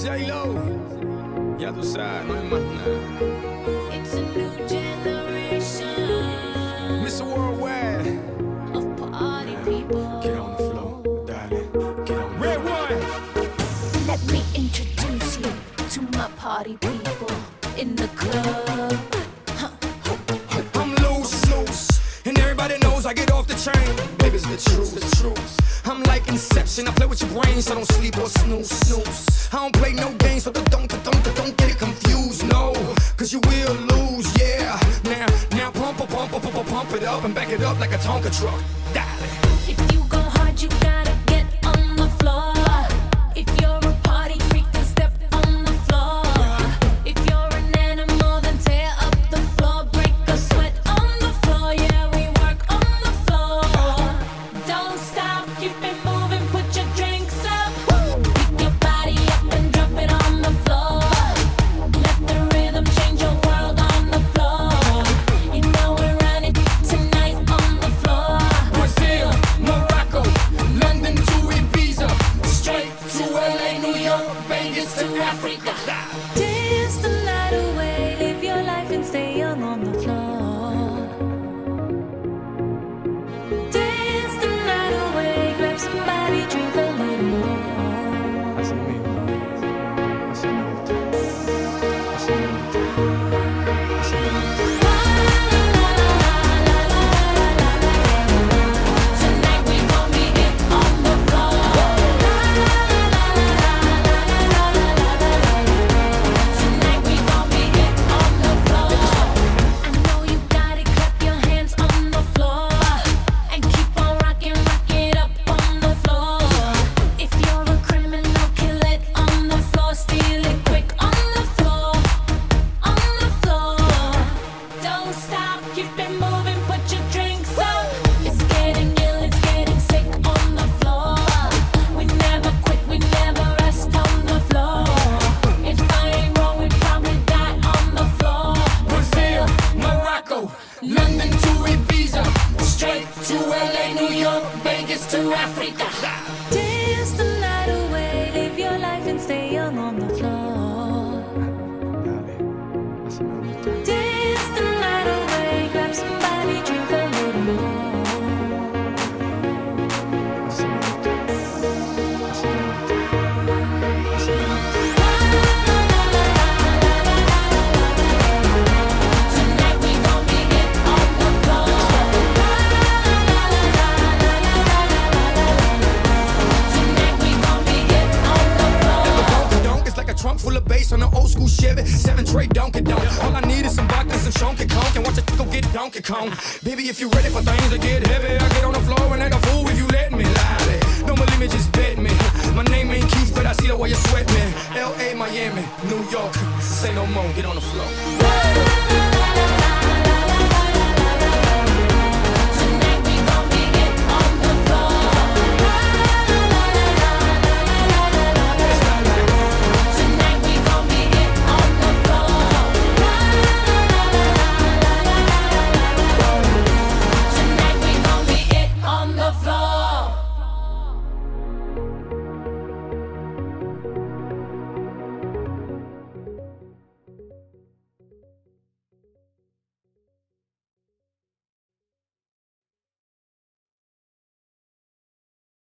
J-Lo, ya tú sabes, no hay más nada. It's a new generation Mr. Worldwide, of party people. get on the floor, darling, get on the Red one. Let me introduce you to my party people in the club. I'm loose, and everybody knows I get off the chain. Baby, it's the truth. I'm like Inception, I play with your brain, so don't sleep or snooze. I don't play no games, so don't get it confused, no. Cause you will lose, yeah. Now pump it up and back it up like a Tonka truck. Darling. If you go hard, you gotta get on the floor. If you're a party freak, then step on the floor. If you're an animal, then tear up the floor. Break a sweat on the floor, yeah, we work on the floor. Don't stop, keep it moving, put your drinks up. Pick your body up and drop it on the floor. Let the rhythm change your world on the floor. You know we're running tonight on the floor. Brazil, Morocco, London to Ibiza, straight to LA, New York, Vegas to Africa. Dance the night away, live your life and stay young on the floor. Dance the night away, grab somebody, drink a little more. Así mismo, así me gusta, así me gusta, así me gusta. Tonight we gon' be it on the floor. Tonight we gon' be it on the floor. I know you got it, clap your hands on the floor. And keep on rocking, rock it up on the floor. If you're a criminal, kill it on the floor. Steal it quick on the floor. On the floor. Don't stop, keep it moving, put your drinks up. It's getting ill, it's getting sick on the floor. We never quit, we never rest on the floor. If I ain't wrong, we probably die on the floor. Brazil, Morocco, London to Ibiza, straight to LA, New York, Vegas to Africa. Dance the night away, live your life and stay young on the floor. Dale, así me gusta. Dance the night away, grab somebody, drink a little more. Así me gusta, así me gusta, así me gusta. Tonight we gon' be it on the floor. Tonight we gon' be it on the floor. Donk is like a trunk full of bass on an old school Chevy 7 tray Donkey Donk. All I need is some vodka, some Shonky Conk, and watch it go get Donkey Kong. Baby, if you ready for things to get heavy, I get on the floor and act a fool if you let me. Lie. Don't believe me, just bet me. My name ain't Keith, but I see the way you sweat me. L.A., Miami, New York, say no more, get on the floor.